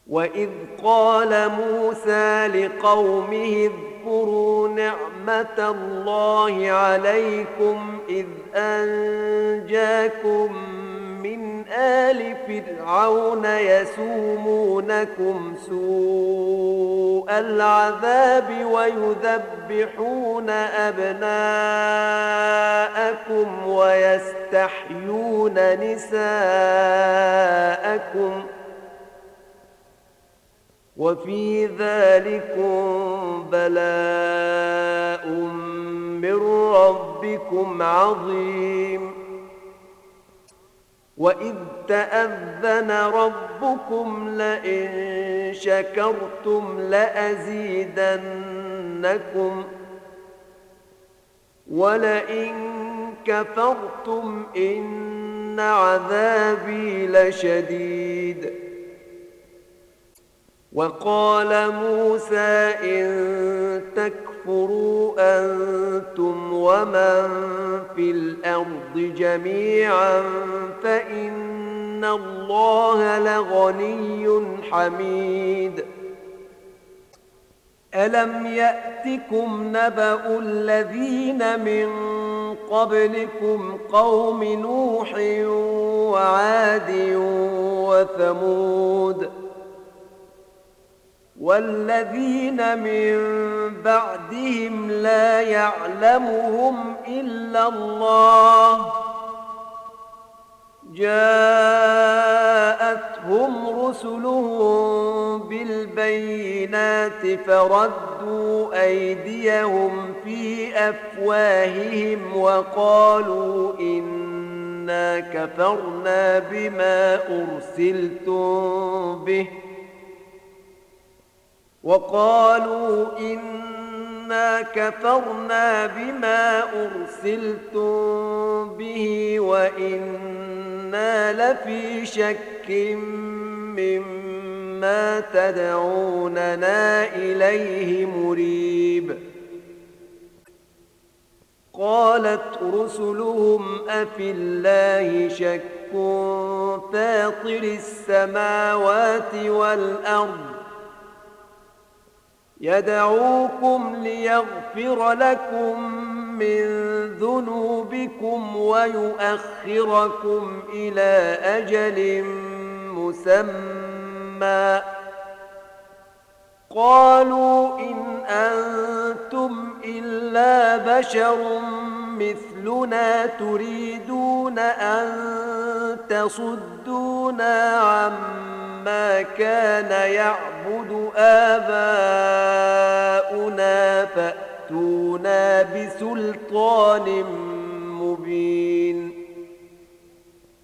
وإذ قال موسى لقومه اذكروا نعمة الله عليكم إذ أنجاكم من آل فرعون يسومونكم سوء العذاب ويذبحون أبناءكم ويستحيون نساءكم وفي ذلكم بلاء من ربكم عظيم وإذ تأذن ربكم لئن شكرتم لأزيدنكم ولئن كفرتم إن عذابي لشديد وقال موسى إن تكفروا أنتم ومن في الأرض جميعا فإن الله لغني حميد ألم يأتكم نبأ الذين من قبلكم قوم نوح وعاد وثمود والذين من بعدهم لا يعلمهم إلا الله جاءتهم رسلهم بالبينات فردوا أيديهم في أفواههم وقالوا إنا كفرنا بما أرسلتم به وإنا لفي شك مما تدعوننا إليه مريب قالت رسلهم أفي الله شك فاطر السماوات والأرض يدعوكم ليغفر لكم من ذنوبكم ويؤخركم إلى أجل مسمى قالوا إن أنتم إلا بشر مثلنا تريدون أن تصدونا عما كان يعبد آباؤنا فأتونا بسلطان مبين